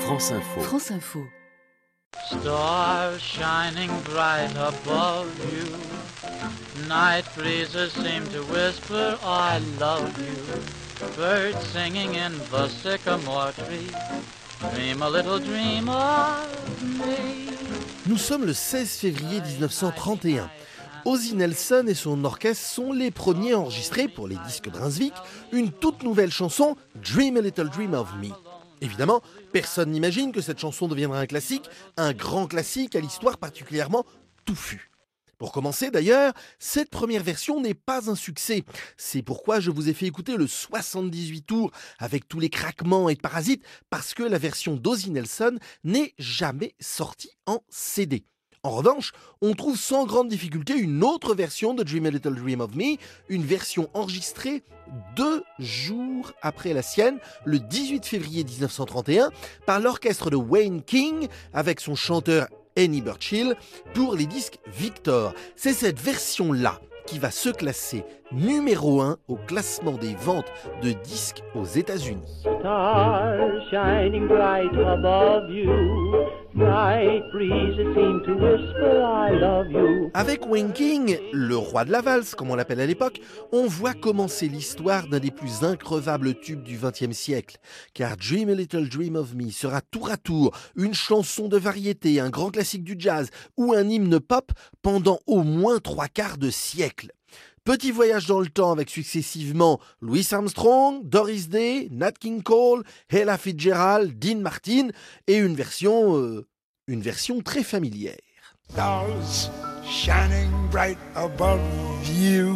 France Info. France Info. Stars shining bright above you. Night breezes seem to whisper, I love you. Birds singing in the sycamore tree. Dream a little dream of me. Nous sommes le 16 février 1931. Ozzie Nelson et son orchestre sont les premiers à enregistrer pour les disques Brunswick une toute nouvelle chanson, Dream a Little Dream of Me. Évidemment, personne n'imagine que cette chanson deviendra un classique, un grand classique à l'histoire particulièrement touffue. Pour commencer d'ailleurs, cette première version n'est pas un succès. C'est pourquoi je vous ai fait écouter le 78 tours avec tous les craquements et parasites, parce que la version d'Ozzie Nelson n'est jamais sortie en CD. En revanche, on trouve sans grande difficulté une autre version de Dream a Little Dream of Me, une version enregistrée 2 jours après la sienne, le 18 février 1931, par l'orchestre de Wayne King, avec son chanteur Annie Burchill, pour les disques Victor. C'est cette version-là qui va se classer numéro 1 au classement des ventes de disques aux États-Unis. Stars shining bright above you. Night breezes seem to whisper, I love you. Avec Wayne King, le roi de la valse, comme on l'appelle à l'époque, on voit commencer l'histoire d'un des plus increvables tubes du XXe siècle. Car Dream a Little Dream of Me sera tour à tour une chanson de variété, un grand classique du jazz ou un hymne pop pendant au moins 3/4 de siècle. Petit voyage dans le temps avec successivement Louis Armstrong, Doris Day, Nat King Cole, Ella Fitzgerald, Dean Martin et une version très familière. Stars shining bright above you.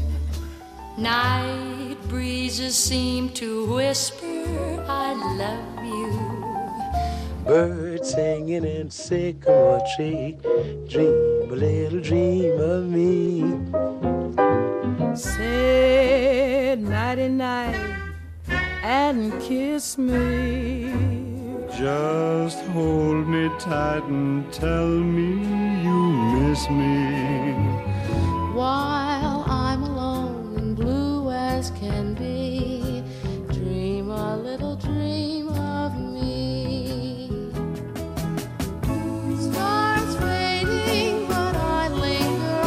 Night breezes seem to whisper, I love you. Birds singing in sycamore tree. Dream a little dream of me. Say nighty-night and kiss me. Just hold me tight and tell me you miss me. While I'm alone and blue as can be, dream a little dream of me. Stars fading, but I linger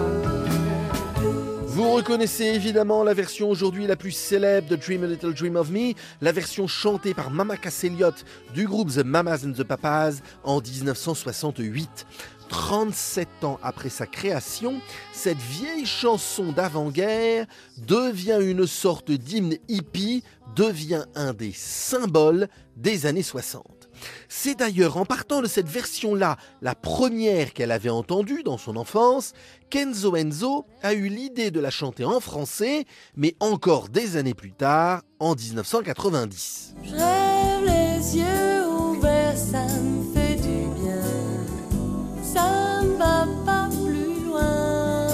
on. Vous reconnaissez évidemment la version aujourd'hui la plus célèbre de Dream a Little Dream of Me, la version chantée par Mama Cass Elliot du groupe The Mamas and the Papas en 1968. 37 ans après sa création, cette vieille chanson d'avant-guerre devient une sorte d'hymne hippie, devient un des symboles des années 60. C'est d'ailleurs en partant de cette version-là, la première qu'elle avait entendue dans son enfance, qu'Enzo Enzo a eu l'idée de la chanter en français, mais encore des années plus tard, en 1990. Je rêve les yeux ouverts, ça me fait du bien. Ça ne va pas plus loin.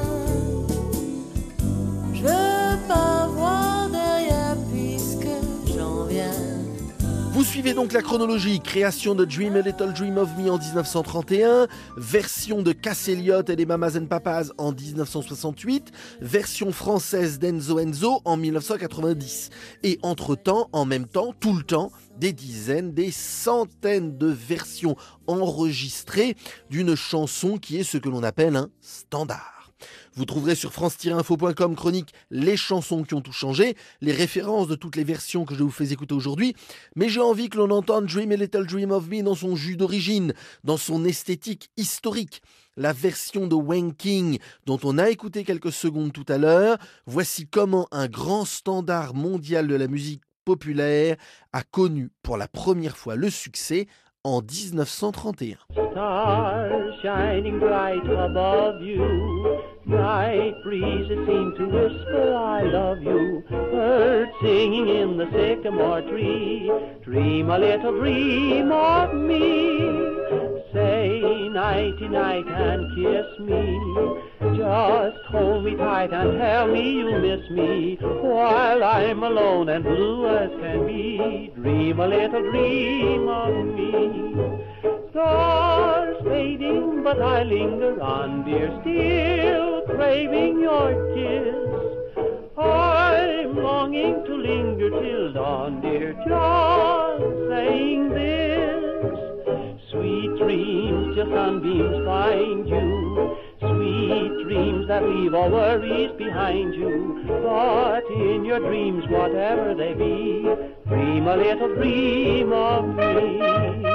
Je veux pas voir derrière puisque j'en viens. Vous suivez donc la chronologie, création de Dream a Little Dream of Me en 1931, version de Cass Elliot et les Mamas and Papas en 1968, version française d'Enzo Enzo en 1990. Et entre-temps, en même temps, tout le temps, des dizaines, des centaines de versions enregistrées d'une chanson qui est ce que l'on appelle un standard. Vous trouverez sur france-info.com chronique les chansons qui ont tout changé, les références de toutes les versions que je vous fais écouter aujourd'hui, mais j'ai envie que l'on entende Dream a Little Dream of Me dans son jus d'origine, dans son esthétique historique. La version de Wayne King, dont on a écouté quelques secondes tout à l'heure, voici comment un grand standard mondial de la musique populaire a connu pour la première fois le succès en 1931. Stars shining bright above you. Night breezes seem to whisper, I love you. Birds singing in the sycamore tree. Dream a little dream of me. Say nighty-night and kiss me. Just hold me tight and tell me you miss me. While I'm alone and blue as can be. Dream a little dream of me. Stars fading, but I linger on, dear, still craving your kiss. I'm longing to linger till dawn, dear, just saying this. sunbeams find you. Sweet dreams that leave all worries behind you. But in your dreams, whatever they be, dream a little dream of me.